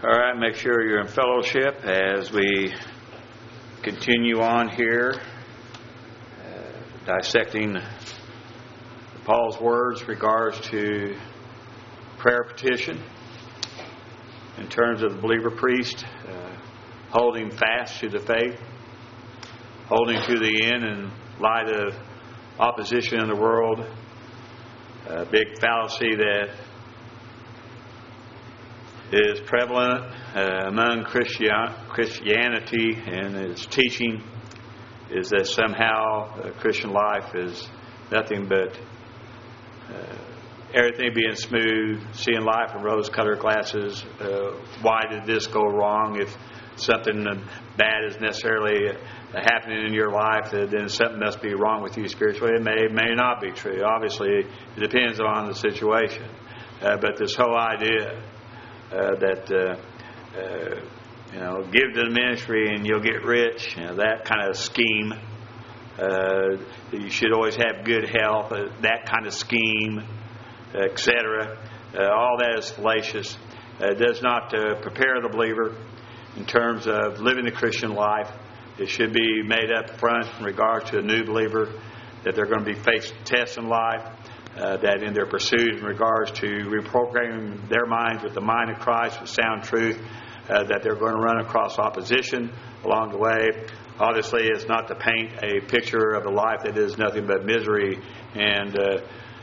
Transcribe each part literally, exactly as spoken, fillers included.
All right, make sure you're in fellowship as we continue on here, uh, dissecting Paul's words regards to prayer petition in terms of the believer priest uh, holding fast to the faith, holding to the end in light of opposition in the world, a big fallacy that is prevalent uh, among Christian, Christianity and its teaching is that somehow uh, Christian life is nothing but uh, everything being smooth, seeing life in rose-colored glasses. Uh, why did this go wrong? If something bad is necessarily happening in your life, then something must be wrong with you spiritually. It may, may not be true. Obviously, it depends on the situation. Uh, but this whole idea Uh, that uh, uh, you know, give to the ministry and you'll get rich, you know, that kind of scheme. Uh, you should always have good health, uh, that kind of scheme, et cetera. Uh, all that is fallacious. Uh, it does not uh, prepare the believer in terms of living the Christian life. It should be made up front in regard to a new believer that they're going to be faced with tests in life. Uh, that in their pursuit in regards to reprogramming their minds with the mind of Christ, with sound truth, uh, that they're going to run across opposition along the way. Obviously, it's not to paint a picture of a life that is nothing but misery and uh,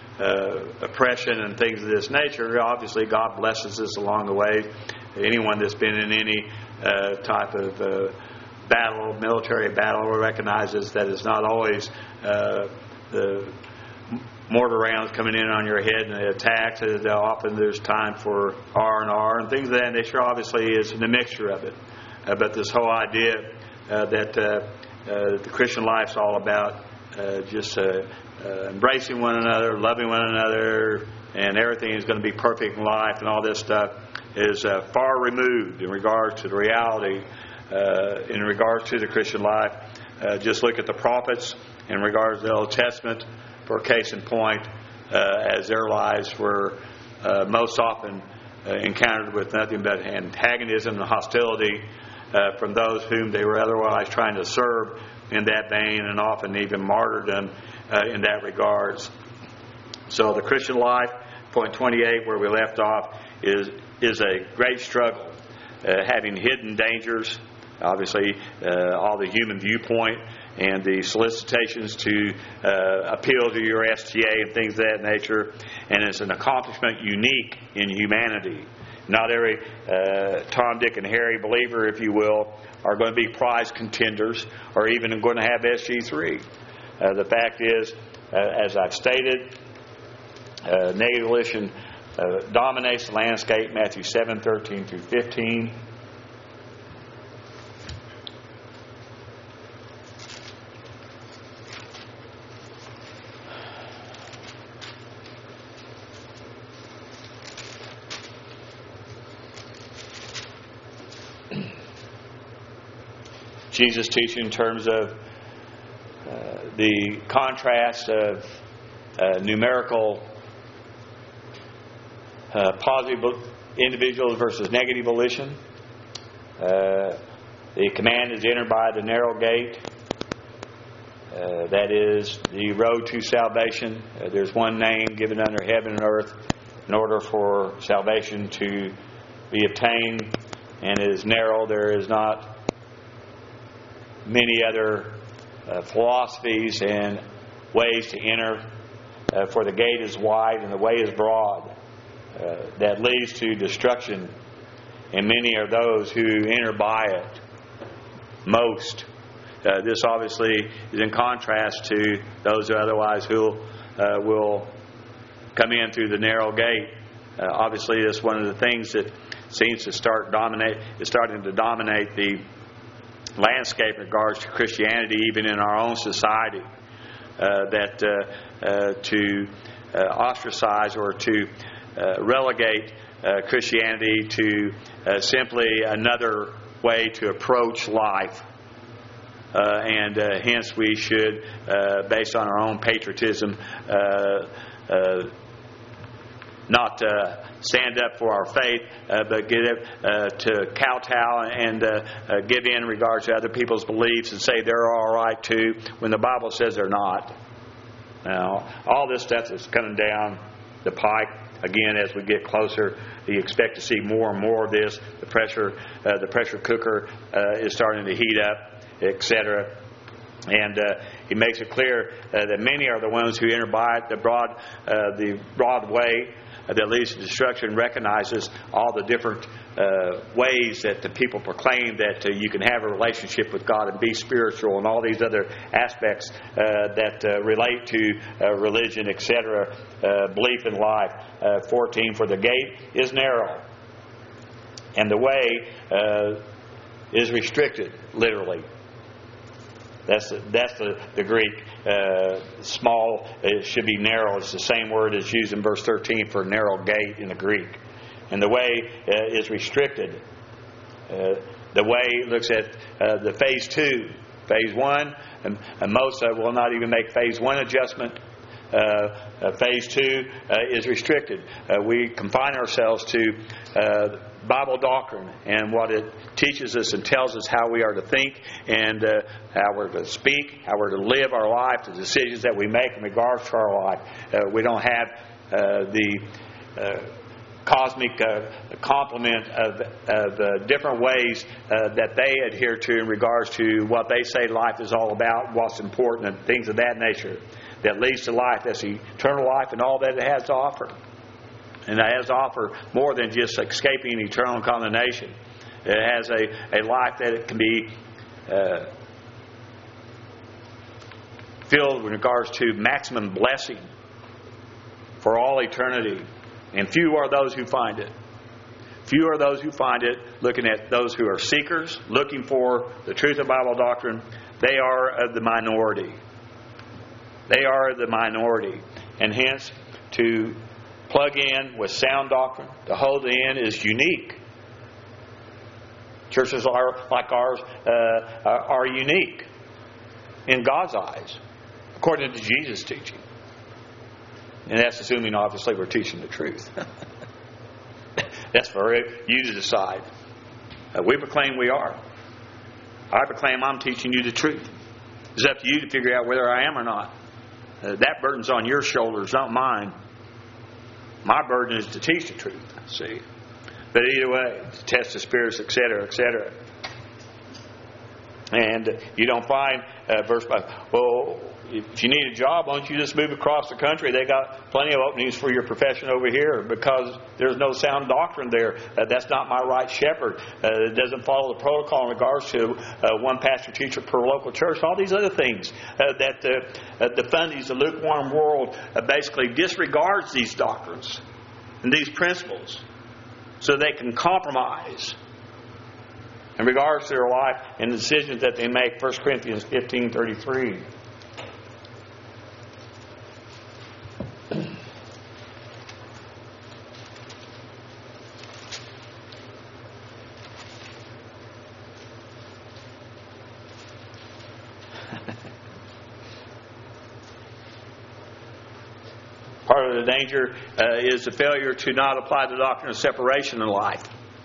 uh, oppression and things of this nature. Obviously, God blesses us along the way. Anyone that's been in any uh, type of uh, battle, military battle, recognizes that it's not always uh, the mortar rounds coming in on your head and the attacks. Often there's time for R and R and things of that nature. Obviously, is a mixture of it. Uh, but this whole idea uh, that uh, uh, the Christian life's all about uh, just uh, uh, embracing one another, loving one another, and everything is going to be perfect in life and all this stuff is uh, far removed in regards to the reality uh, in regards to the Christian life. Uh, just look at the prophets in regards to the Old Testament. For case in point, uh, as their lives were uh, most often uh, encountered with nothing but antagonism and hostility uh, from those whom they were otherwise trying to serve in that vein, and often even martyrdom uh, in that regards. So the Christian life, point twenty-eight, where we left off, is is a great struggle, uh, having hidden dangers, obviously uh, all the human viewpoint, and the solicitations to uh, appeal to your S T A and things of that nature. And it's an accomplishment unique in humanity. Not every uh, Tom, Dick, and Harry believer, if you will, are going to be prize contenders or even going to have S G three. Uh, the fact is, uh, as I've stated, uh, negative volition uh, dominates the landscape, Matthew seven, thirteen through fifteen. Jesus teaching in terms of uh, the contrast of uh, numerical uh, positive individuals versus negative volition. Uh, the command is entered by the narrow gate. Uh, that is the road to salvation. Uh, there's one name given under heaven and earth in order for salvation to be obtained, and it is narrow. There is not many other uh, philosophies and ways to enter, uh, for the gate is wide and the way is broad uh, that leads to destruction, and many are those who enter by it. Most. Uh, this obviously is in contrast to those who otherwise who uh, will come in through the narrow gate. Uh, obviously, that's one of the things that seems to start dominate. Is starting to dominate the landscape in regards to Christianity, even in our own society, uh, that uh, uh, to uh, ostracize or to uh, relegate uh, Christianity to uh, simply another way to approach life. Uh, and uh, hence we should, uh, based on our own patriotism, uh, uh, not uh, stand up for our faith, uh, but get it uh, to kowtow and uh, uh, give in in regards to other people's beliefs and say they're all right too, when the Bible says they're not. Now, all this stuff is coming down the pike. Again, as we get closer, you expect to see more and more of this. The pressure, uh, the pressure cooker uh, is starting to heat up, et cetera. And uh, he makes it clear uh, that many are the ones who enter by the broad, uh, the broad way that leads to destruction. Recognizes all the different uh, ways that the people proclaim that uh, you can have a relationship with God and be spiritual, and all these other aspects uh, that uh, relate to uh, religion, et cetera. Uh, belief in life. Uh, Fourteen. For the gate is narrow, and the way uh, is restricted. Literally. That's the, that's the, the Greek. Uh, small, it should be narrow. It's the same word as used in verse thirteen for narrow gate in the Greek. And the way uh, is restricted. Uh, the way looks at uh, the phase two. Phase one, and, and most uh, will not even make phase one adjustment. Uh, uh, phase two uh, is restricted. Uh, we confine ourselves to uh, Bible doctrine and what it teaches us and tells us how we are to think and uh, how we're to speak, how we're to live our life, the decisions that we make in regards to our life. Uh, we don't have uh, the uh, cosmic uh, complement of, of uh, different ways uh, that they adhere to in regards to what they say life is all about, what's important, and things of that nature that leads to life. That's eternal life and all that it has to offer. And it has to offer more than just escaping eternal condemnation. It has a, a life that it can be uh, filled with regards to maximum blessing for all eternity. And few are those who find it. Few are those who find it. Looking at those who are seekers, looking for the truth of Bible doctrine, they are of the minority. They are the minority. And hence, to plug in with sound doctrine, to hold in, is unique. Churches are like ours uh, are unique in God's eyes, according to Jesus' teaching. And that's assuming, obviously, we're teaching the truth. That's for you to decide. Uh, we proclaim we are. I proclaim I'm teaching you the truth. It's up to you to figure out whether I am or not. Uh, that burden's on your shoulders, not mine. My burden is to teach the truth. See, but either way, to test the spirits, et cetera, et cetera. And you don't find uh, verse five. Well, if you need a job, why don't you just move across the country? They got plenty of openings for your profession over here because there's no sound doctrine there. Uh, that's not my right shepherd. Uh, it doesn't follow the protocol in regards to uh, one pastor teacher per local church. All these other things uh, that uh, uh, the fundies, the lukewarm world, uh, basically disregards these doctrines and these principles so they can compromise in regards to their life and the decisions that they make. First Corinthians fifteen thirty-three. Part of the danger uh, is the failure to not apply the doctrine of separation in life.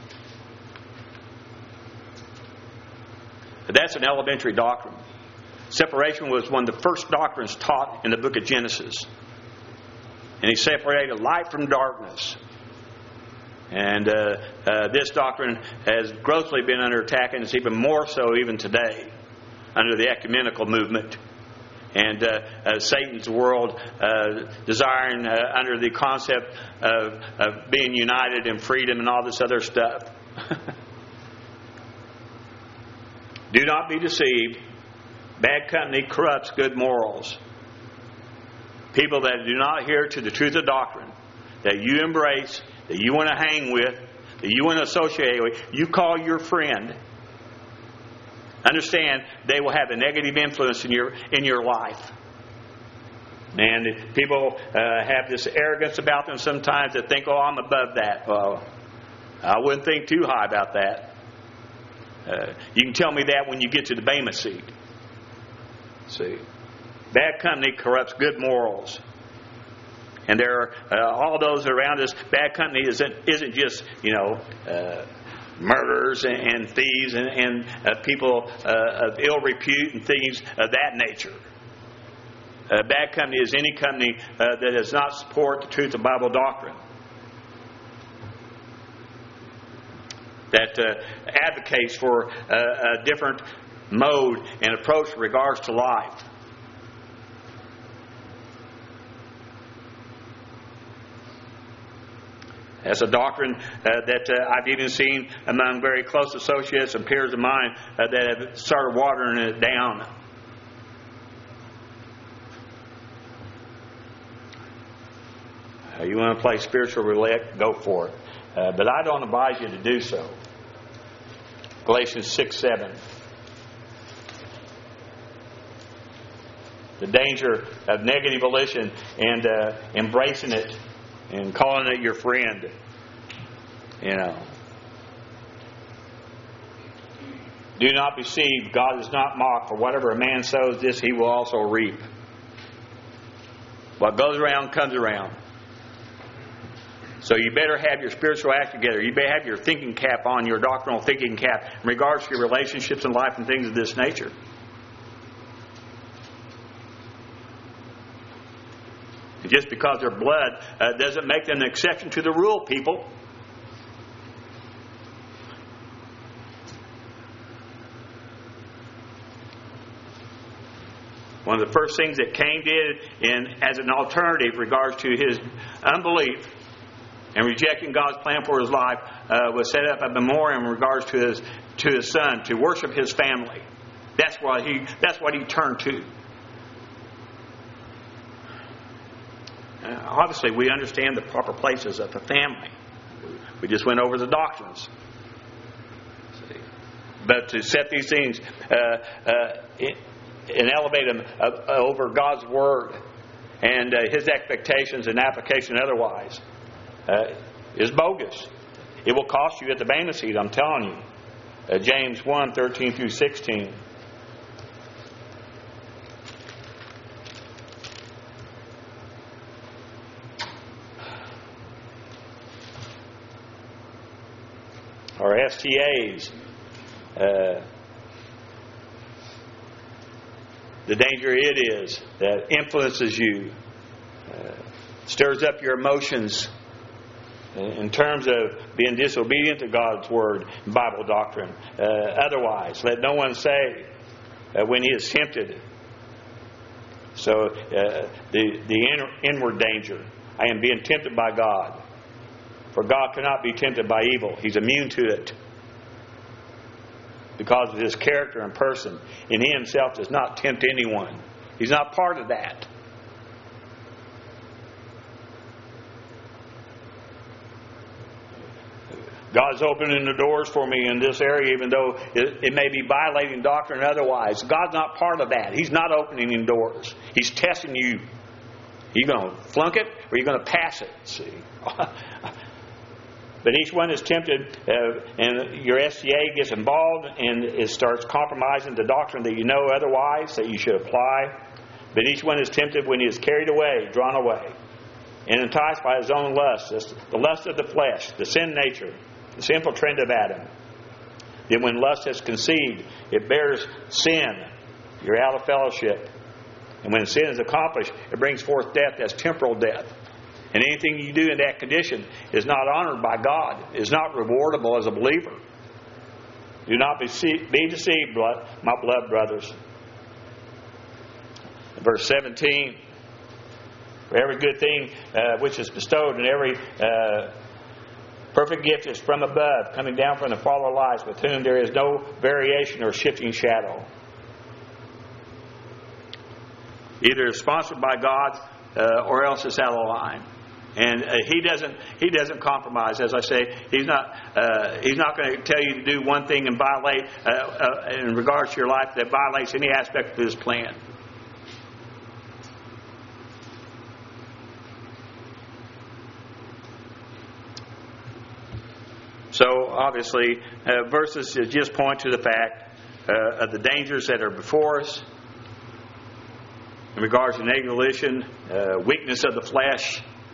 But that's an elementary doctrine. Separation was one of the first doctrines taught in the book of Genesis. And he separated light from darkness. And uh, uh, this doctrine has grossly been under attack, and it's even more so even today under the ecumenical movement. And uh, uh, Satan's world uh, desiring uh, under the concept of, of being united and freedom and all this other stuff. Do not be deceived. Bad company corrupts good morals. People that do not adhere to the truth of doctrine, that you embrace, that you want to hang with, that you want to associate with, you call your friend. Understand, they will have a negative influence in your in your life. And people uh, have this arrogance about them sometimes that think, oh, I'm above that. Well, I wouldn't think too high about that. Uh, you can tell me that when you get to the Bema seat. See, bad company corrupts good morals. And there are uh, all those around us. Bad company isn't isn't just, you know, uh, murderers and, and thieves and, and uh, people uh, of ill repute and things of that nature. Uh, bad company is any company uh, that does not support the truth of Bible doctrine, that uh, advocates for uh, a different mode and approach in regards to life. That's a doctrine uh, that uh, I've even seen among very close associates and peers of mine uh, that have started watering it down. Uh, you want to play spiritual roulette? Go for it. Uh, but I don't advise you to do so. Galatians six seven. The danger of negative volition and uh, embracing it and calling it your friend. You know. Do not be deceived. God is not mocked. For whatever a man sows, this he will also reap. What goes around comes around. So you better have your spiritual act together. You better have your thinking cap on, your doctrinal thinking cap, in regards to your relationships in life and things of this nature. And just because they're blood uh, doesn't make them an exception to the rule, people. One of the first things that Cain did in, as an alternative in regards to his unbelief and rejecting God's plan for his life uh, was set up a memorial in regards to his to his son, to worship his family. That's what he that's what he turned to. Uh, obviously, we understand the proper places of the family. We just went over the doctrines. But to set these things uh, uh, and elevate them uh, over God's Word and uh, His expectations and application otherwise uh, is bogus. It will cost you at the bema seat, I'm telling you. Uh, James one, thirteen through sixteen. Or S T As. Uh, the danger it is that influences you, uh, stirs up your emotions in terms of being disobedient to God's Word and Bible doctrine. Uh, otherwise, let no one say uh, when he is tempted. So uh, the, the in, inward danger, I am being tempted by God. For God cannot be tempted by evil. He's immune to it. Because of His character and person. And He Himself does not tempt anyone. He's not part of that. God's opening the doors for me in this area, even though it, it may be violating doctrine otherwise. God's not part of that. He's not opening the doors. He's testing you. Are you going to flunk it or are you going to pass it? See? But each one is tempted, uh, and your S C A gets involved, and it starts compromising the doctrine that you know otherwise that you should apply. But each one is tempted when he is carried away, drawn away, and enticed by his own lust, the lust of the flesh, the sin nature, the sinful trend of Adam. Then when lust has conceived, it bears sin. You're out of fellowship. And when sin is accomplished, it brings forth death. That's temporal death. And anything you do in that condition is not honored by God, is not rewardable as a believer. Do not be deceived, blood, my beloved brothers. Verse seventeen, for every good thing uh, which is bestowed and every uh, perfect gift is from above, coming down from the Father of lights, with whom there is no variation or shifting shadow. Either it's sponsored by God uh, or else it's out of line. And uh, he doesn't he doesn't compromise. As I say, he's not uh, he's not going to tell you to do one thing and violate uh, uh, in regards to your life that violates any aspect of his plan. So obviously, uh, verses just point to the fact uh, of the dangers that are before us in regards to negative volition, uh, weakness of the flesh.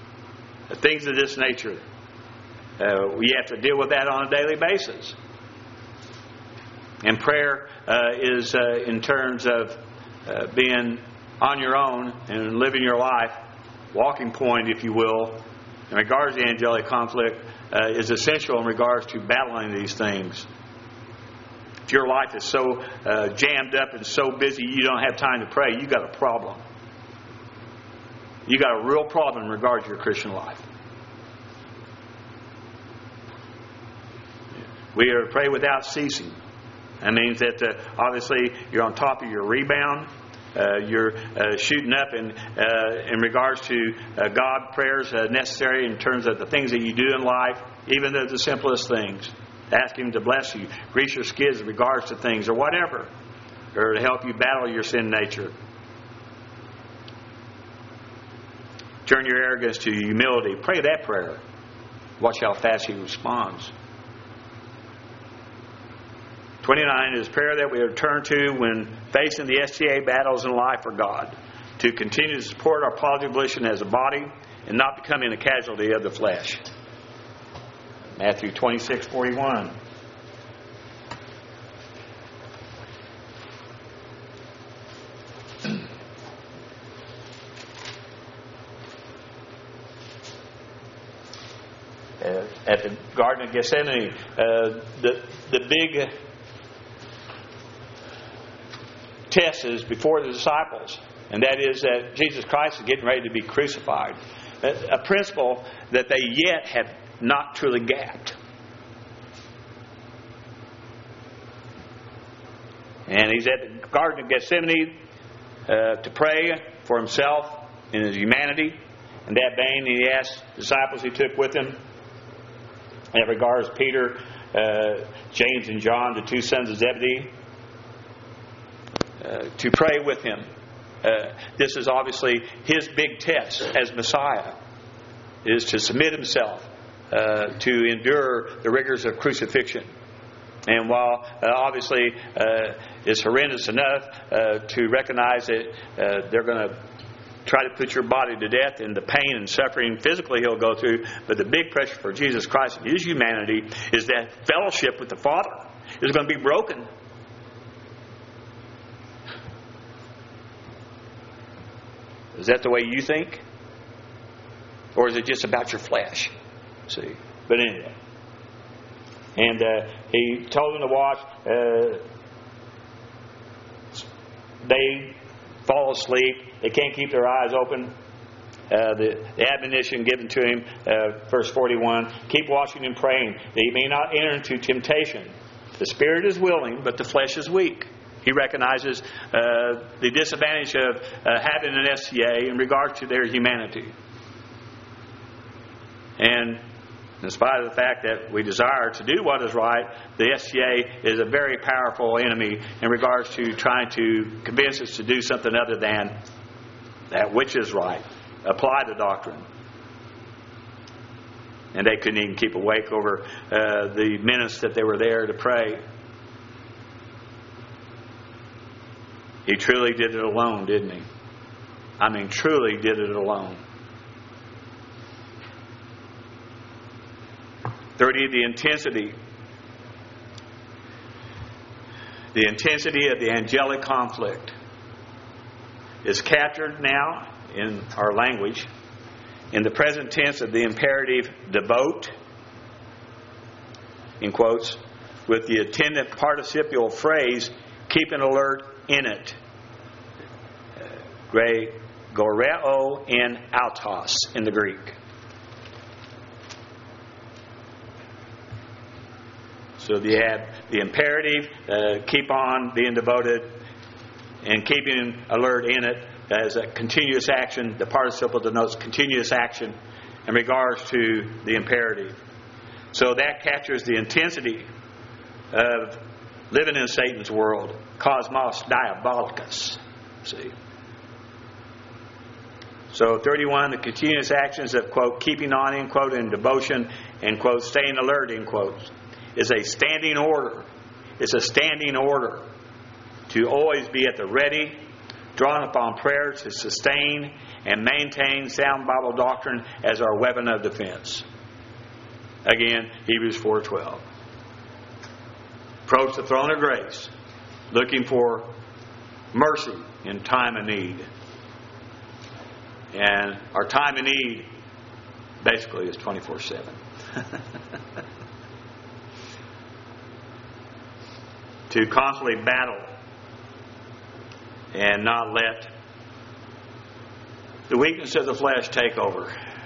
things of this nature. Uh, we have to deal with that on a daily basis. And prayer uh, is uh, in terms of uh, being on your own and living your life, walking point, if you will, in regards to angelic conflict, uh, is essential in regards to battling these things. If your life is so uh, jammed up and so busy you don't have time to pray, you got a problem. You got a real problem in regards to your Christian life. We are to pray without ceasing. That means that uh, obviously you're on top of your rebound. Uh, you're uh, shooting up in uh, in regards to uh, God prayers uh, necessary in terms of the things that you do in life, even the, the simplest things. Ask Him to bless you, grease your skids in regards to things or whatever, or to help you battle your sin nature. Turn your arrogance to humility. Pray that prayer. Watch how fast He responds. twenty-nine is prayer that we return to when facing the S T A battles in life for God, to continue to support our positive volition as a body and not becoming a casualty of the flesh. Matthew twenty-six forty-one. Uh, at the Garden of Gethsemane, uh, the the big test is before the disciples, and that is that Jesus Christ is getting ready to be crucified. A, a principle that they yet have not truly gapped. And He's at the Garden of Gethsemane uh, to pray for Himself and His humanity. In that vein, He asked the disciples He took with Him, in regards Peter, uh, James, and John, the two sons of Zebedee, uh, to pray with Him. Uh, this is obviously His big test as Messiah, is to submit Himself, uh, to endure the rigors of crucifixion. And while uh, obviously uh, it's horrendous enough uh, to recognize that uh, they're going to try to put your body to death and the pain and suffering physically He'll go through, but the big pressure for Jesus Christ and His humanity is that fellowship with the Father is going to be broken. Is that the way you think? Or is it just about your flesh? See? But anyway. And uh, He told them to watch. Uh, they fall asleep. They can't keep their eyes open. Uh, the, the admonition given to Him, uh, verse forty-one, keep watching and praying that you may not enter into temptation. The spirit is willing, but the flesh is weak. He recognizes uh, the disadvantage of uh, having an S T A in regard to their humanity. And in spite of the fact that we desire to do what is right, the S T A is a very powerful enemy in regards to trying to convince us to do something other than that which is right. Apply the doctrine. And they couldn't even keep awake over uh, the minutes that they were there to pray. He truly did it alone, didn't He? I mean, truly did it alone. thirty, the intensity. The intensity of the angelic conflict is captured now in our language in the present tense of the imperative devote, in quotes, with the attendant participial phrase, keep an alert in it. Goreo in autos in the Greek. So you have the imperative, uh, keep on being devoted, and keeping alert in it as a continuous action. The participle denotes continuous action in regards to the imperative. So that captures the intensity of living in Satan's world. Cosmos diabolicus. See? So thirty-one, the continuous actions of, quote, keeping on, end quote, and devotion, end quote, staying alert, end quote, is a standing order. It's a standing order to always be at the ready, drawing upon prayer to sustain and maintain sound Bible doctrine as our weapon of defense. Again, Hebrews four twelve. Approach the throne of grace, looking for mercy in time of need. And our time of need basically is twenty-four seven. To constantly battle and not let the weakness of the flesh take over.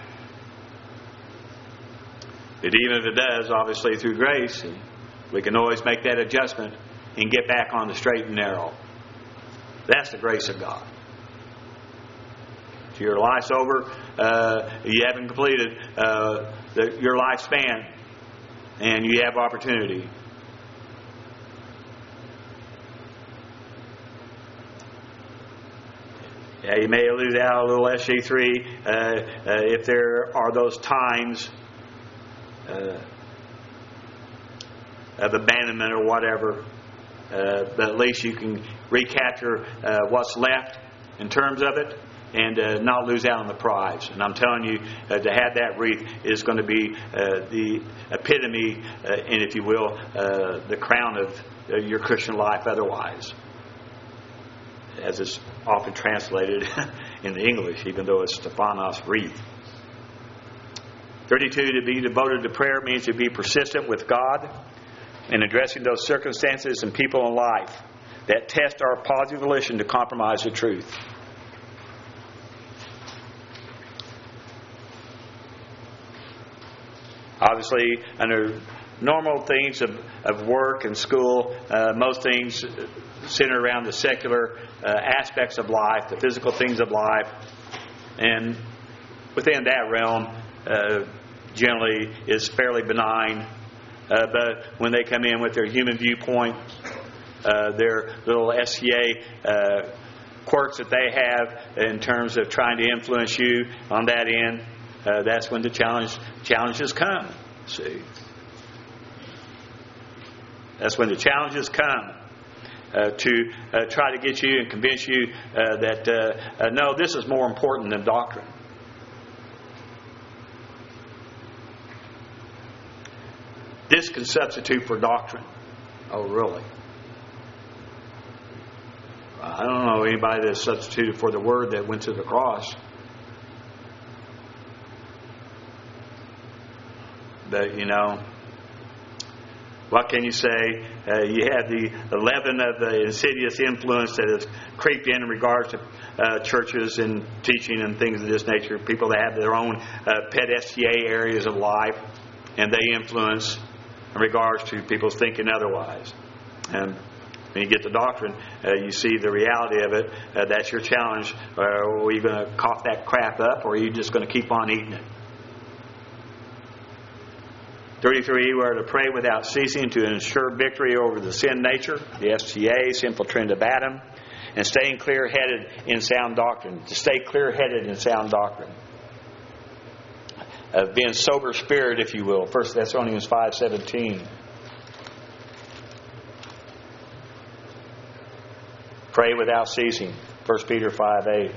But even if it does, obviously through grace, we can always make that adjustment and get back on the straight and narrow. That's the grace of God. If your life's over, uh, you haven't completed uh, the, your lifespan, and you have opportunity. Yeah, you may lose out a little S G three uh, uh, if there are those times uh, of abandonment or whatever. Uh, but at least you can recapture uh, what's left in terms of it and uh, not lose out on the prize. And I'm telling you, uh, to have that wreath is going to be uh, the epitome, uh, and if you will, uh, the crown of uh, your Christian life otherwise, as it's often translated in the English, even though it's Stephanos wreath. thirty-two, to be devoted to prayer means to be persistent with God in addressing those circumstances and people in life that test our positive volition to compromise the truth. Obviously, under normal things of, of work and school, uh, most things center around the secular uh, aspects of life, the physical things of life. And within that realm, uh, generally is fairly benign. Uh, but when they come in with their human viewpoint, uh, their little S C A uh, quirks that they have in terms of trying to influence you on that end, uh, that's when the challenge challenges come. See, that's when the challenges come uh, to uh, try to get you and convince you uh, that uh, uh, no, this is more important than doctrine. This can substitute for doctrine. Oh, really? I don't know anybody that substituted for the word that went to the cross. But, you know, what can you say? Uh, you have the, the leaven of the insidious influence that has creeped in in regards to uh, churches and teaching and things of this nature. People that have their own uh, pet S T A areas of life, and they influence in regards to people's thinking otherwise. And when you get the doctrine, uh, you see the reality of it. Uh, that's your challenge. Uh, are you going to cough that crap up, or are you just going to keep on eating it? thirty-three, we are to pray without ceasing to ensure victory over the sin nature, the S T A, sinful trend of Adam, and staying clear-headed in sound doctrine. To stay clear-headed in sound doctrine. Uh, being sober spirit, if you will. First Thessalonians five seventeen. Pray without ceasing. First Peter five eight.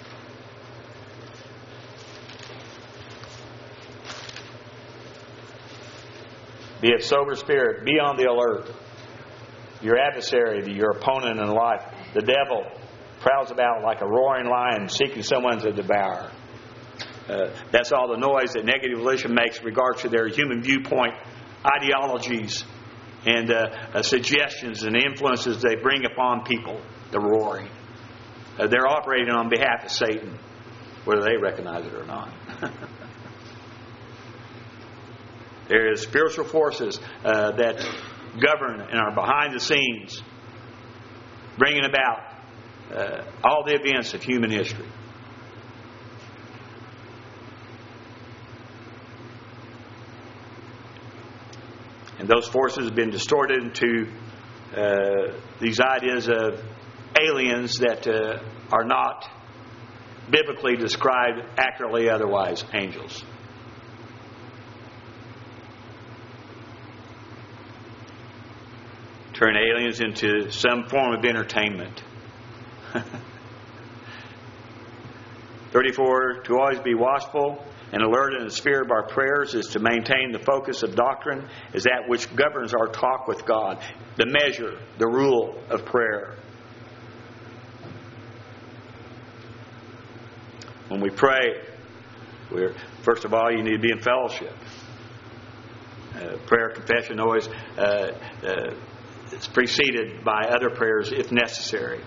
Be of sober spirit. Be on the alert. Your adversary, your opponent in life, the devil, prowls about like a roaring lion seeking someone to devour. Uh, that's all the noise that negative volition makes in regards to their human viewpoint, ideologies, and uh, uh, suggestions and influences they bring upon people. The roaring. Uh, they're operating on behalf of Satan, whether they recognize it or not. There is spiritual forces uh, that govern and are behind the scenes, bringing about uh, all the events of human history. And those forces have been distorted into uh, these ideas of aliens that uh, are not biblically described accurately otherwise, angels. Turn aliens into some form of entertainment. thirty-four, to always be watchful and alert in the spirit of our prayers is to maintain the focus of doctrine is that which governs our talk with God. The measure, the rule of prayer. When we pray, we're, first of all, you need to be in fellowship. Uh, prayer, confession always uh, uh, is preceded by other prayers if necessary.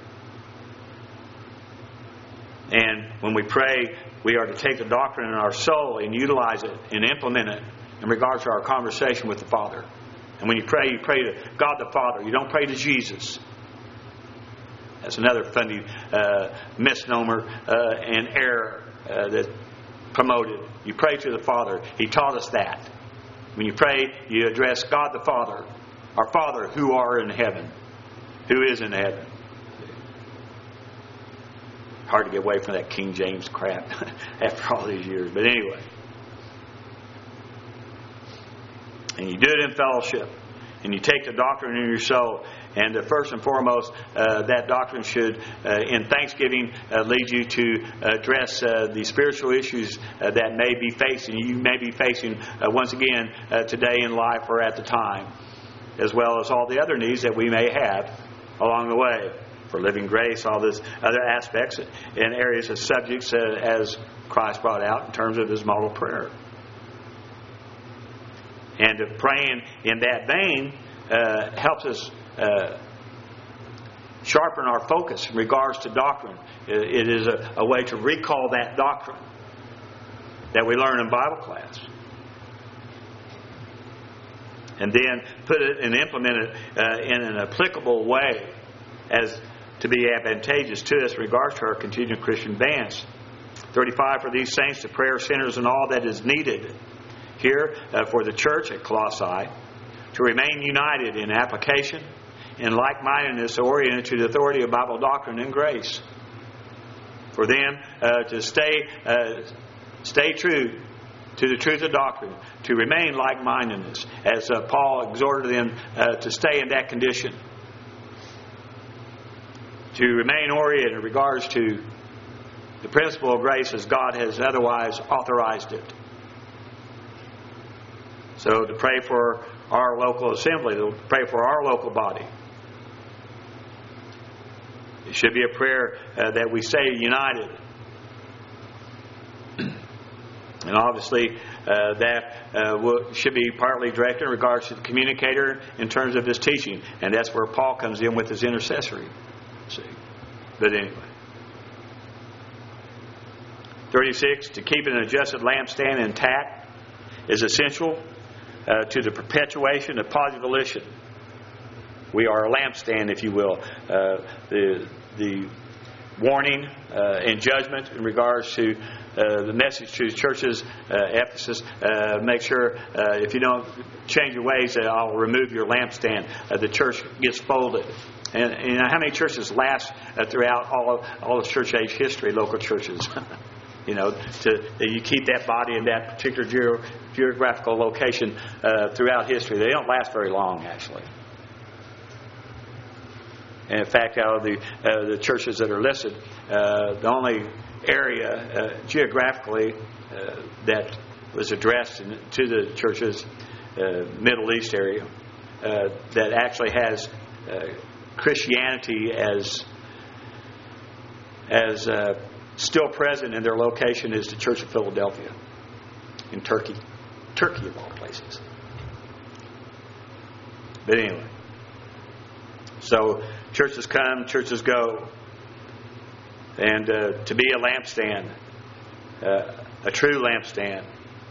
And when we pray, we are to take the doctrine in our soul and utilize it and implement it in regards to our conversation with the Father. And when you pray, you pray to God the Father. You don't pray to Jesus. That's another funny uh, misnomer uh, and error uh, that's promoted. You pray to the Father. He taught us that. When you pray, you address God the Father. Our Father who art in heaven. Who is in heaven. Hard to get away from that King James crap after all these years. But anyway. And you do it in fellowship. And you take the doctrine in your soul. And uh, first and foremost, uh, that doctrine should, uh, in thanksgiving, uh, lead you to address uh, the spiritual issues uh, that may be facing. You may be facing uh, once again uh, today in life or at the time. As well as all the other needs that we may have along the way. For living grace, all these other aspects and areas of subjects uh, as Christ brought out in terms of His model prayer. And uh, praying in that vein uh, helps us uh, sharpen our focus in regards to doctrine. It, it is a, a way to recall that doctrine that we learn in Bible class. And then put it and implement it uh, in an applicable way as to be advantageous to us in regards to our continued Christian advance. thirty-five, for these saints, to prayer sinners and all that is needed here uh, for the church at Colossae, to remain united in application, in like-mindedness oriented to the authority of Bible doctrine and grace. For them uh, to stay uh, stay true to the truth of doctrine, to remain like-mindedness, as uh, Paul exhorted them uh, to stay in that condition. To remain oriented in regards to the principle of grace as God has otherwise authorized it. So to pray for our local assembly, to pray for our local body. It should be a prayer uh, that we say united. And obviously uh, that uh, will, should be partly directed in regards to the communicator in terms of his teaching. And that's where Paul comes in with his intercessory. See, but anyway. thirty-six, to keep an adjusted lampstand intact is essential uh, to the perpetuation of positive volition. We are a lampstand, if you will. Uh, the the warning uh, and judgment in regards to uh, the message to the churches, uh, Ephesus, uh, make sure uh, if you don't change your ways, uh, I'll remove your lampstand. Uh, the church gets folded. And, and you know how many churches last uh, throughout all of, all of church age history, local churches? you know, to you keep that body in that particular geo, geographical location uh, throughout history. They don't last very long, actually. And in fact, out of the uh, the churches that are listed, uh, the only area uh, geographically uh, that was addressed in, to the churches, uh, Middle East area, uh, that actually has uh, Christianity as as uh, still present in their location is the Church of Philadelphia in Turkey, Turkey of all places. But anyway, so churches come, churches go, and uh, to be a lampstand, uh, a true lampstand.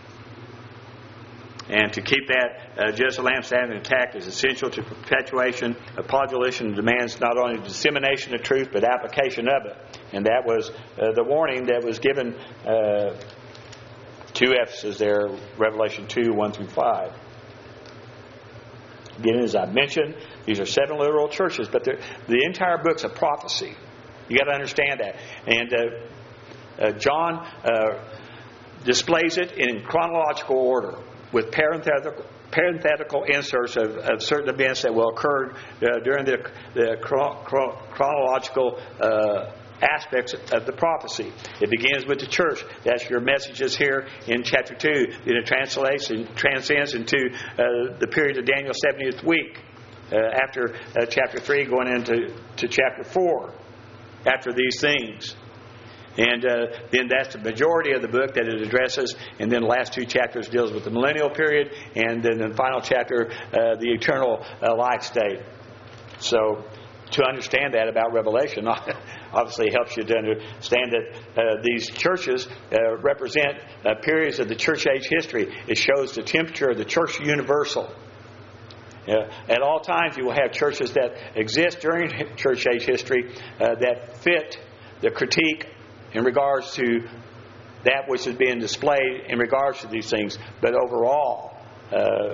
And to keep that uh, just a lampstand intact is essential to perpetuation of population demands not only dissemination of truth but application of it. And that was uh, the warning that was given uh, to Ephesus there, Revelation two, one through five. Again, as I mentioned, these are seven literal churches, but the entire book's a prophecy. You got to understand that. And uh, uh, John uh, displays it in chronological order, with parenthetical, parenthetical inserts of, of certain events that will occur uh, during the, the chron- chron- chronological uh, aspects of the prophecy. It begins with the church. That's your messages here in chapter two. Then it translates and transcends into uh, the period of Daniel's seventieth week. Uh, after uh, chapter three, going into to chapter four. After these things. And uh, then that's the majority of the book that it addresses. And then the last two chapters deals with the millennial period. And then the final chapter, uh, the eternal uh, life state. So to understand that about Revelation obviously helps you to understand that uh, these churches uh, represent uh, periods of the church age history. It shows the temperature of the church universal. Uh, at all times you will have churches that exist during church age history uh, that fit the critique in regards to that which is being displayed in regards to these things. But overall, uh,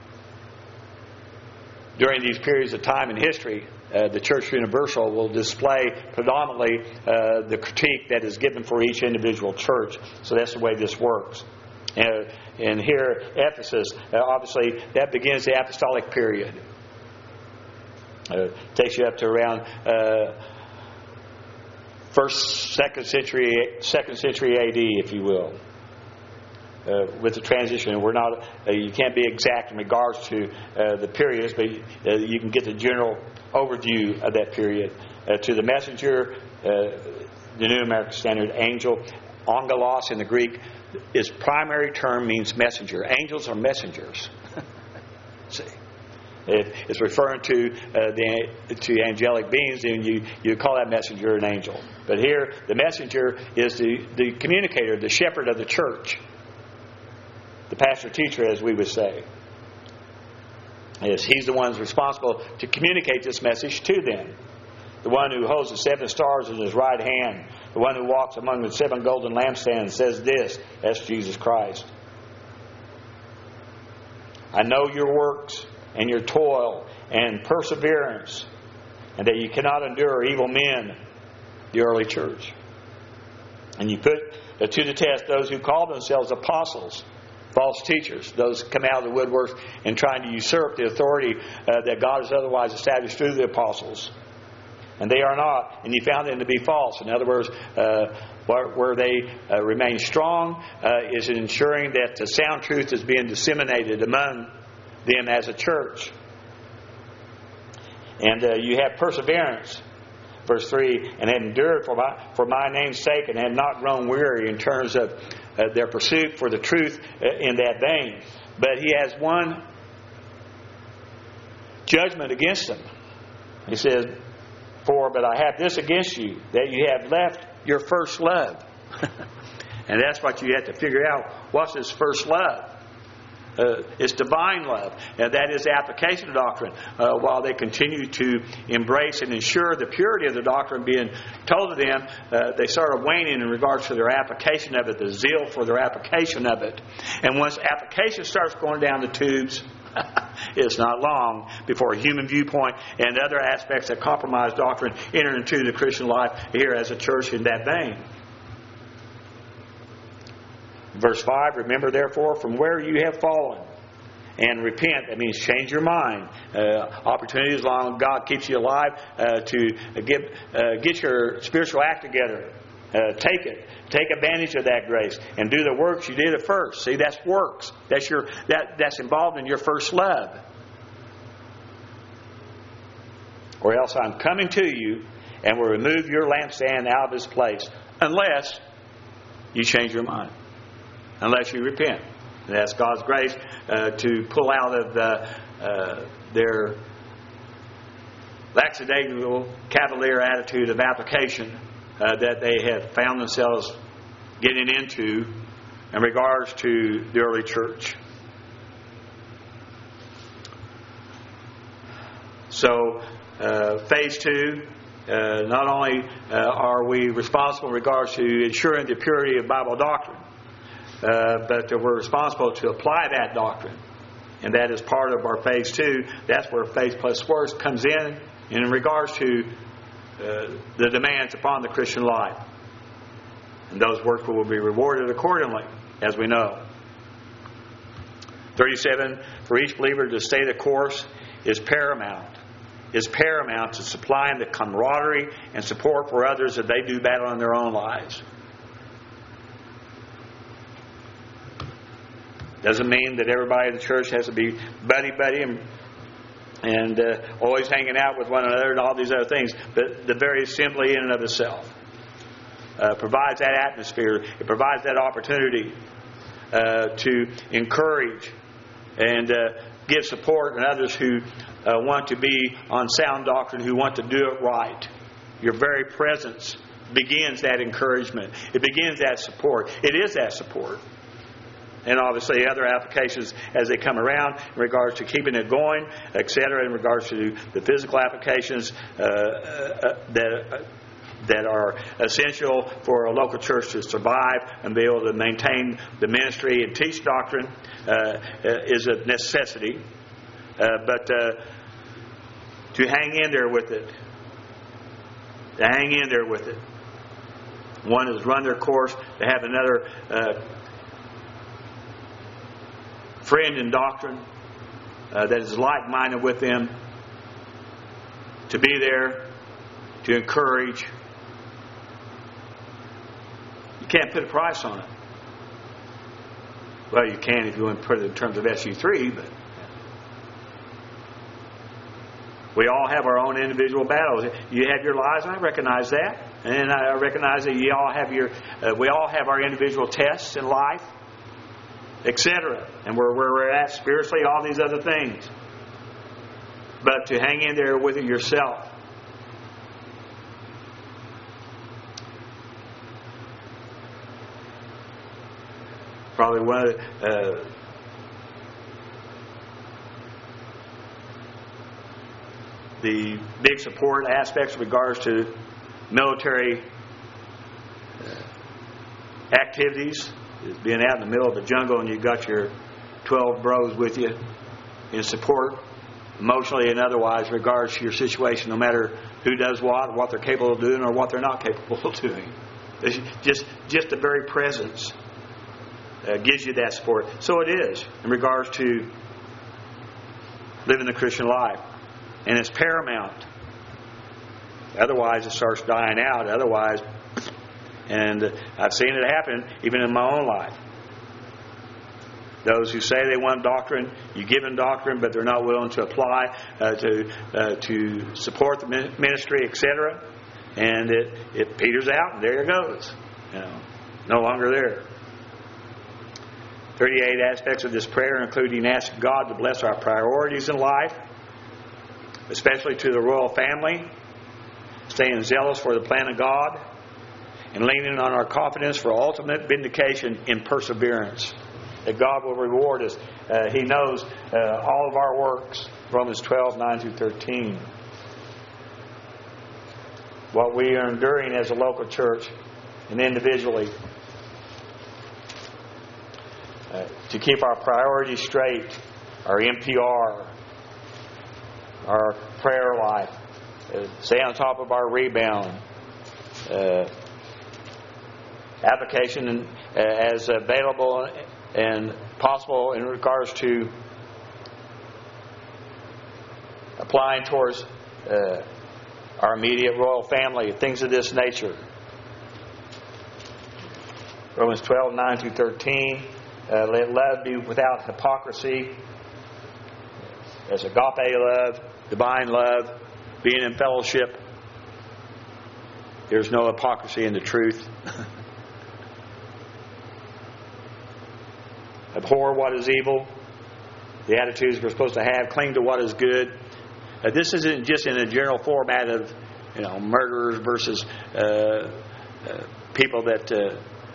during these periods of time in history, uh, the Church Universal will display predominantly uh, the critique that is given for each individual church. So that's the way this works. Uh, and here, Ephesus, uh, obviously, that begins the apostolic period. Uh, takes you up to around uh, first, second century, second century A D, if you will. Uh, with the transition, we're not. Uh, you can't be exact in regards to uh, the periods, but uh, you can get the general overview of that period. Uh, to the messenger, uh, the New American Standard, angel, angelos in the Greek, its primary term means messenger. Angels are messengers. See, if it's referring to uh, the to angelic beings, then you you call that messenger an angel. But here, the messenger is the the communicator, the shepherd of the church. The pastor teacher, as we would say. Yes, he's the one who's responsible to communicate this message to them. The one who holds the seven stars in his right hand. The one who walks among the seven golden lampstands says this. That's Jesus Christ. I know your works and your toil and perseverance, and that you cannot endure evil men, the early church. And you put to the test those who call themselves apostles. False teachers, those come out of the woodworks and trying to usurp the authority uh, that God has otherwise established through the apostles. And they are not, and you found them to be false. In other words, uh, where, where they uh, remain strong uh, is in ensuring that the sound truth is being disseminated among them as a church. And uh, you have perseverance. Verse three, and had endured for my, for my name's sake, and had not grown weary in terms of uh, their pursuit for the truth uh, in that vein. But he has one judgment against them. He says, for, but I have this against you, that you have left your first love. And that's what you have to figure out. What's this first love? Uh, it's divine love. And that is the application of doctrine. Uh, while they continue to embrace and ensure the purity of the doctrine being told to them, uh, they start waning in regards to their application of it, the zeal for their application of it. And once application starts going down the tubes, it's not long before a human viewpoint and other aspects that compromise doctrine enter into the Christian life here as a church in that vein. Verse five, remember therefore from where you have fallen and repent. That means change your mind. Uh, opportunity as long as God keeps you alive uh, to get, uh, get your spiritual act together. Uh, take it. Take advantage of that grace and do the works you did at first. See, that's works. That's your that that's involved in your first love. Or else I'm coming to you and will remove your lampstand out of its place unless you change your mind. Unless you repent. And that's God's grace uh, to pull out of the, uh, their lackadaisical, cavalier attitude of application uh, that they have found themselves getting into in regards to the early church. So, uh, phase two, uh, not only uh, are we responsible in regards to ensuring the purity of Bible doctrine, Uh, but that we're responsible to apply that doctrine. And that is part of our phase two. That's where faith plus works comes in in regards to uh, the demands upon the Christian life. And those works will be rewarded accordingly, as we know. thirty-seven, for each believer to stay the course is paramount. is paramount to supplying the camaraderie and support for others that they do battle in their own lives. Doesn't mean that everybody in the church has to be buddy-buddy and, and uh, always hanging out with one another and all these other things. But the very assembly in and of itself uh, provides that atmosphere. It provides that opportunity uh, to encourage and uh, give support and others who uh, want to be on sound doctrine, who want to do it right. Your very presence begins that encouragement. It begins that support. It is that support. And obviously other applications as they come around in regards to keeping it going, et cetera, in regards to the physical applications uh, uh, that uh, that are essential for a local church to survive and be able to maintain the ministry and teach doctrine uh, is a necessity. Uh, but uh, to hang in there with it, to hang in there with it. One has run their course, to have another uh, friend in doctrine uh, that is like-minded with them, to be there, to encourage. You can't put a price on it. Well, you can if you want to put it in terms of S U three, but we all have our own individual battles. You have your lives, and I recognize that. And I recognize that you all have your, uh, we all have our individual tests in life, et cetera. And where, where we're at spiritually, all these other things. But to hang in there with it yourself. Probably one of the, uh, the big support aspects with regards to military uh, activities is being out in the middle of the jungle and you've got your twelve bros with you in support, emotionally and otherwise, in regards to your situation, no matter who does what, what they're capable of doing, or what they're not capable of doing. It's just, just the very presence uh, gives you that support. So it is in regards to living the Christian life. And it's paramount. Otherwise, it starts dying out. Otherwise, and I've seen it happen even in my own life. Those who say they want doctrine, you give them doctrine, but they're not willing to apply uh, to uh, to support the ministry, et cetera. And it, it peters out, and there it goes. You know, no longer there. thirty-eight aspects of this prayer, including asking God to bless our priorities in life, especially to the royal family, staying zealous for the plan of God, and leaning on our confidence for ultimate vindication in perseverance. That God will reward us. Uh, he knows uh, all of our works. Romans twelve, nine through thirteen. What we are enduring as a local church and individually, uh, to keep our priorities straight, our M P R, our prayer life, uh, stay on top of our rebound, uh, application and, uh, as available and possible in regards to applying towards uh, our immediate royal family, things of this nature. Romans twelve, nine through thirteen. Uh, let love be without hypocrisy. As agape love, divine love, being in fellowship. There's no hypocrisy in the truth. Abhor what is evil. The attitudes we're supposed to have. Cling to what is good. Uh, this isn't just in a general format of, you know, murderers versus uh, uh, people that uh,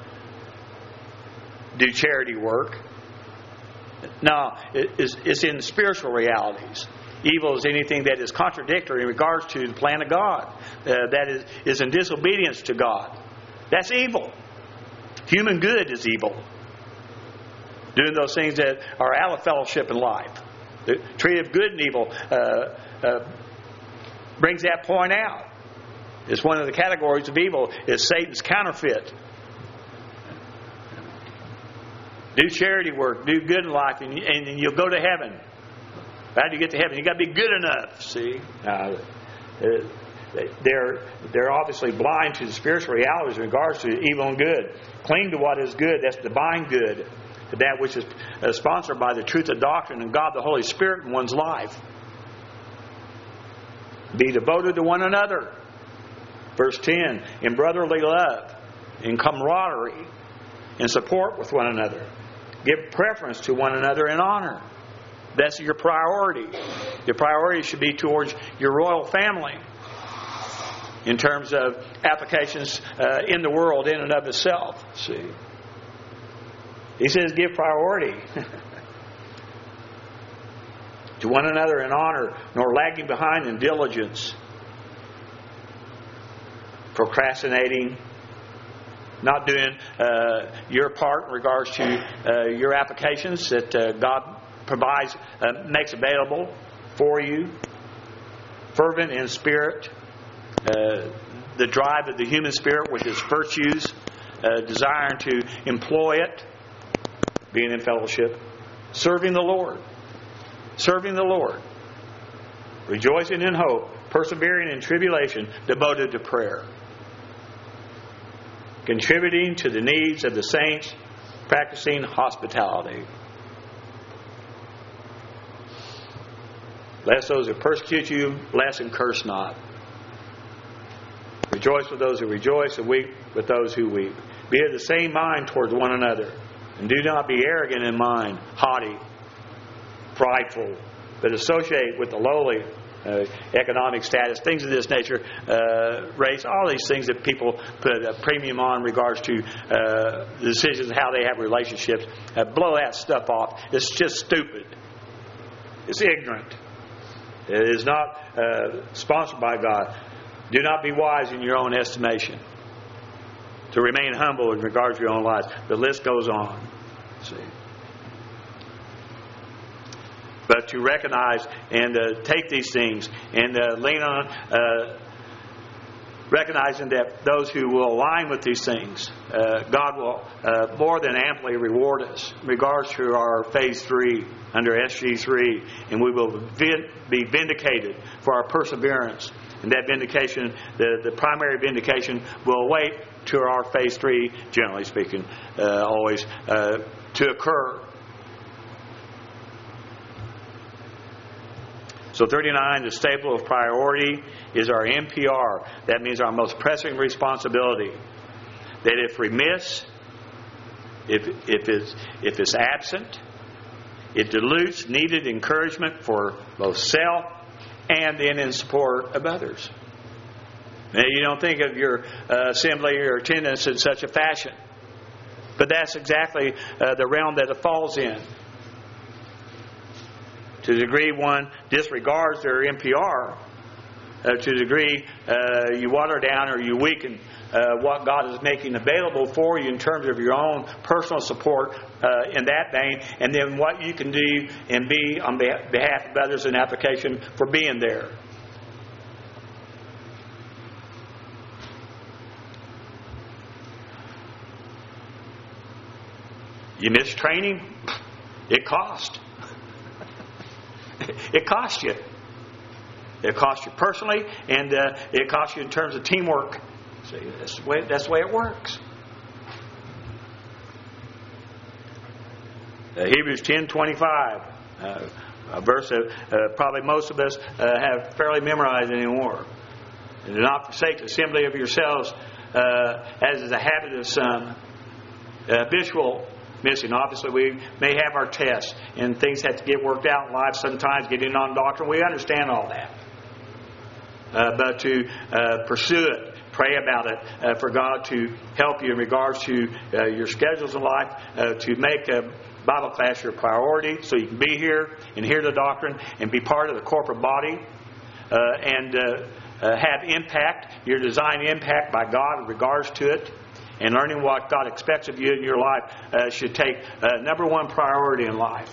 do charity work. No, it's, it's in spiritual realities. Evil is anything that is contradictory in regards to the plan of God. Uh, that is, is in disobedience to God. That's evil. Human good is evil. Doing those things that are out of fellowship in life. The tree of good and evil uh, uh, brings that point out. It's one of the categories of evil is Satan's counterfeit. Do charity work, do good in life, and, and you'll go to heaven. How do you get to heaven? You got to be good enough. See, uh, they're they're obviously blind to the spiritual realities in regards to evil and good. Cling to what is good. That's divine good. That which is uh, sponsored by the truth of doctrine and God the Holy Spirit in one's life. Be devoted to one another. Verse ten, in brotherly love, in camaraderie, in support with one another. Give preference to one another in honor. That's your priority. Your priority should be towards your royal family in terms of applications uh, in the world in and of itself. See, he says give priority to one another in honor, nor lagging behind in diligence, procrastinating, not doing uh, your part in regards to uh, your applications that uh, God provides, uh, makes available for you. Fervent in spirit, uh, the drive of the human spirit with its virtues, uh, desiring to employ it, being in fellowship, serving the Lord, serving the Lord, rejoicing in hope, persevering in tribulation, devoted to prayer, contributing to the needs of the saints, practicing hospitality. Bless those who persecute you, bless and curse not. Rejoice with those who rejoice, and weep with those who weep. Be of the same mind towards one another, and do not be arrogant in mind, haughty, prideful, but associate with the lowly. Uh, economic status, things of this nature, uh, race, all these things that people put a premium on in regards to uh, the decisions of how they have relationships. Uh, blow that stuff off. It's just stupid. It's ignorant. It is not uh, sponsored by God. Do not be wise in your own estimation. To remain humble in regards to your own lives. The list goes on. See. But to recognize and uh, take these things and uh, lean on, uh, recognizing that those who will align with these things, uh, God will uh, more than amply reward us in regards to our phase three under S G three, and we will be vindicated for our perseverance. And that vindication, the, the primary vindication, will wait to our phase three, generally speaking, uh, always uh, to occur. So thirty-nine, the staple of priority is our M P R. That means our most pressing responsibility. That if remiss, if if it's if it's absent, it dilutes needed encouragement for both self and then in support of others. Now, you don't think of your uh, assembly or attendance in such a fashion, but that's exactly uh, the realm that it falls in. To the degree one disregards their M P R, uh, to the degree uh, you water down or you weaken uh, what God is making available for you in terms of your own personal support uh, in that vein, and then what you can do and be on behalf of others in application for being there. You miss training, it costs. It costs you. It costs you personally, and uh, it costs you in terms of teamwork. See, that's the way, that's the way it works. Uh, Hebrews ten twenty-five, uh, a verse that uh, probably most of us uh, have fairly memorized anymore. And do not forsake the assembly of yourselves, uh, as is the habit of some. Uh, habitual missing. Obviously, we may have our tests and things have to get worked out in life sometimes, getting on doctrine. We understand all that. Uh, but to uh, pursue it, pray about it, uh, for God to help you in regards to uh, your schedules in life, uh, to make a Bible class your priority so you can be here and hear the doctrine and be part of the corporate body uh, and uh, uh, have impact, your design impact by God in regards to it. And learning what God expects of you in your life uh, should take uh, number one priority in life.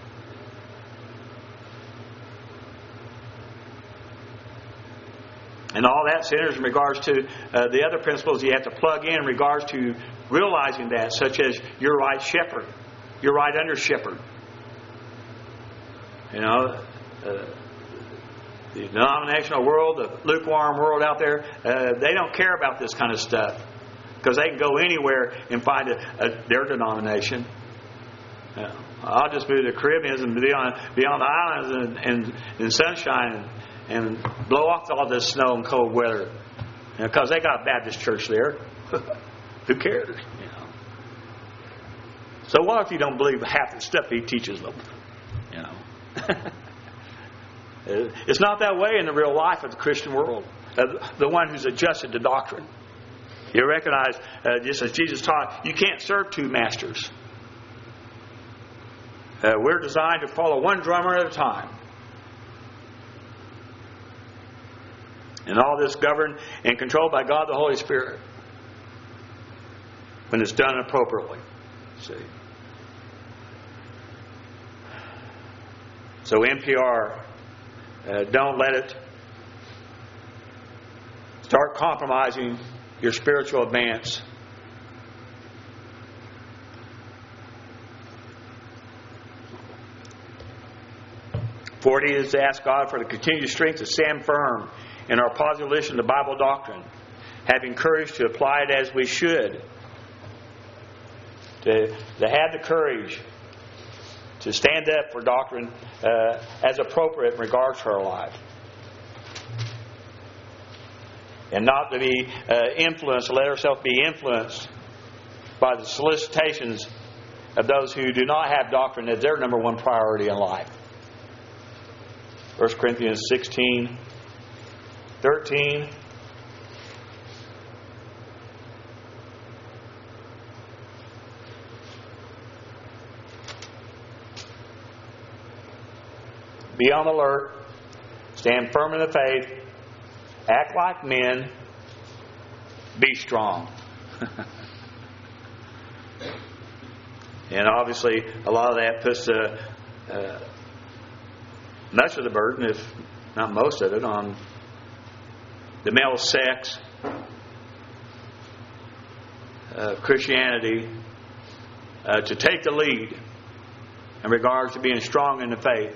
And all that centers in regards to uh, the other principles you have to plug in in regards to realizing that, such as your right shepherd, your right under shepherd. You know, uh, the denominational world, the lukewarm world out there, uh, they don't care about this kind of stuff because they can go anywhere and find a, a, their denomination. Uh, I'll just move to the Caribbean and be on, be on the islands and, and, and sunshine and, and blow off all this snow and cold weather because they got a Baptist church there. Who cares? You know. So what if you don't believe half the stuff he teaches them? You know. It's not that way in the real life of the Christian world. Uh, the one who's adjusted to doctrine. You recognize, uh, just as Jesus taught, you can't serve two masters. Uh, we're designed to follow one drummer at a time. And all this governed and controlled by God the Holy Spirit. When it's done appropriately. See. So N P R, uh, don't let it start compromising your spiritual advance. forty is to ask God for the continued strength to stand firm in our position to Bible doctrine, having courage to apply it as we should, to, to have the courage to stand up for doctrine uh, as appropriate in regards to our life, and not to be uh, influenced, let ourselves be influenced by the solicitations of those who do not have doctrine as their number one priority in life. First Corinthians sixteen, thirteen. Be on the alert. Stand firm in the faith. Act like men. Be strong. And obviously, a lot of that puts uh, uh, much of the burden, if not most of it, on the male sex of Christianity uh, to take the lead in regards to being strong in the faith,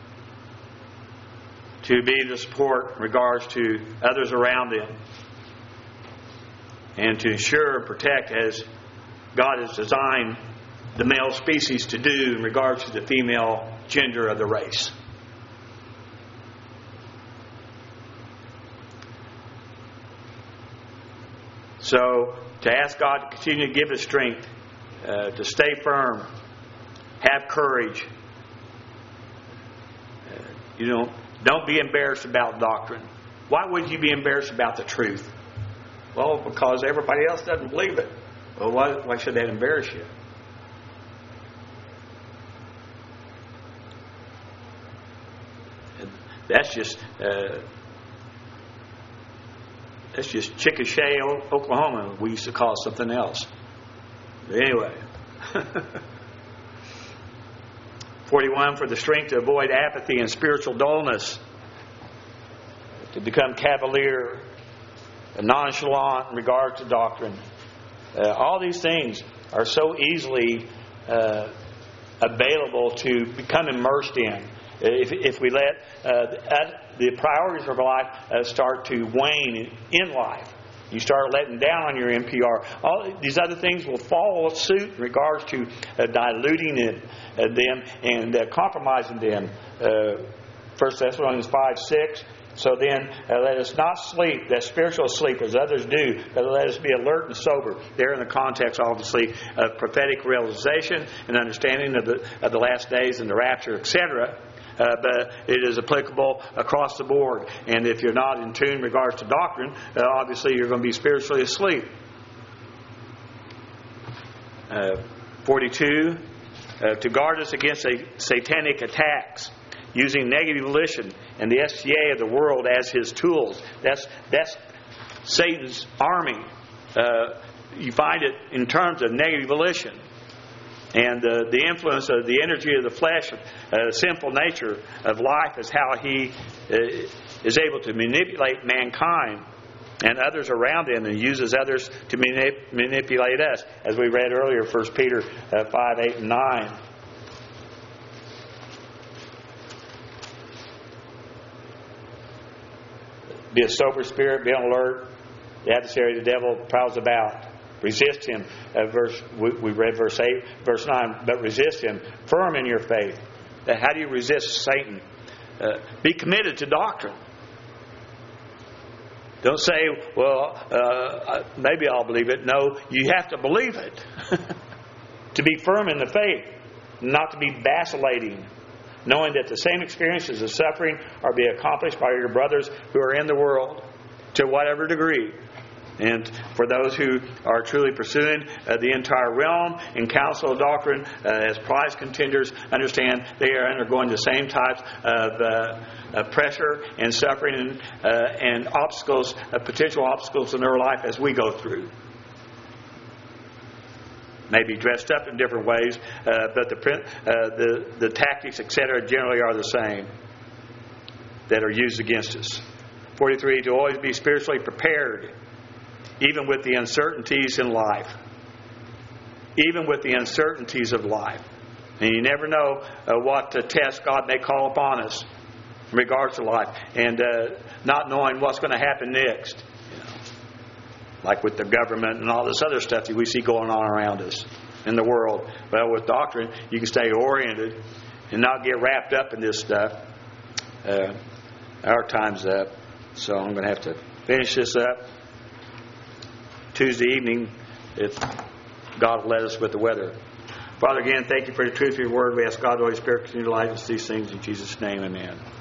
to be the support in regards to others around them, and to ensure and protect as God has designed the male species to do in regards to the female gender of the race. So, to ask God to continue to give us strength, uh, to stay firm, have courage. Uh, you know, don't be embarrassed about doctrine. Why would you be embarrassed about the truth? Well, because everybody else doesn't believe it. Well, why, why should that embarrass you? And that's just uh, that's just Chickasha, Oklahoma. We used to call it something else. But anyway. forty-one, for the strength to avoid apathy and spiritual dullness, to become cavalier and nonchalant in regard to doctrine. Uh, all these things are so easily uh, available to become immersed in. If, if we let uh, the priorities of our life uh, start to wane in life, you start letting down on your N P R. All these other things will follow suit in regards to uh, diluting it, uh, them and uh, compromising them. Uh, First Thessalonians five six. So then, uh, let us not sleep, that spiritual sleep as others do, but let us be alert and sober. There in the context, obviously, of prophetic realization and understanding of the of the last days and the rapture, et cetera. Uh, but it is applicable across the board. And if you're not in tune in regards to doctrine, uh, obviously you're going to be spiritually asleep. Uh, forty-two, uh, to guard us against a satanic attacks, using negative volition and the S T A of the world as his tools. That's that's Satan's army. Uh, you find it in terms of negative volition. And uh, the influence of the energy of the flesh, uh, the sinful nature of life, is how he uh, is able to manipulate mankind and others around him, and uses others to manip- manipulate us, as we read earlier, First Peter uh, five, eight, and nine. Be a sober spirit. Be on alert. The adversary, the devil, prowls about. Resist him. Uh, verse we, we read verse eight, verse nine. But resist him, firm in your faith. Uh, how do you resist Satan? Uh, be committed to doctrine. Don't say, well, uh, maybe I'll believe it. No, you have to believe it. To be firm in the faith. Not to be vacillating. Knowing that the same experiences of suffering are being accomplished by your brothers who are in the world. To whatever degree. And for those who are truly pursuing uh, the entire realm and counsel of doctrine uh, as prize contenders, understand they are undergoing the same types of uh, uh, pressure and suffering and, uh, and obstacles, uh, potential obstacles in their life as we go through. Maybe dressed up in different ways, uh, but the, uh, the the tactics, et cetera, generally are the same that are used against us. forty-three, to always be spiritually prepared. Even with the uncertainties in life. Even with the uncertainties of life. And you never know uh, what uh, test God may call upon us in regards to life. And uh, not knowing what's going to happen next. You know, like with the government and all this other stuff that we see going on around us in the world. Well, with doctrine, you can stay oriented and not get wrapped up in this stuff. Uh, our time's up. So I'm going to have to finish this up. Tuesday evening, if God will let us with the weather. Father, again, thank you for the truth of your word. We ask God, the Holy Spirit, continue to light us these things in Jesus' name. Amen.